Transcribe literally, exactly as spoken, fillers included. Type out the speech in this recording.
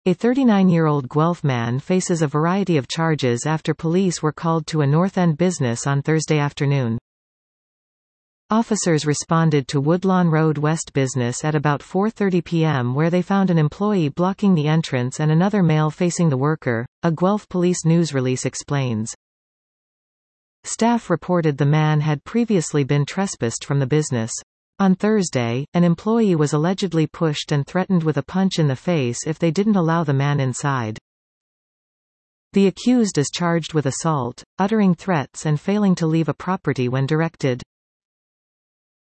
A thirty-nine-year-old Guelph man faces a variety of charges after police were called to a North End business on Thursday afternoon. Officers responded to Woodlawn Road West business at about four thirty p m where they found an employee blocking the entrance and another male facing the worker, a Guelph police news release explains. Staff reported the man had previously been trespassed from the business. On Thursday, an employee was allegedly pushed and threatened with a punch in the face if they didn't allow the man inside. The accused is charged with assault, uttering threats and failing to leave a property when directed.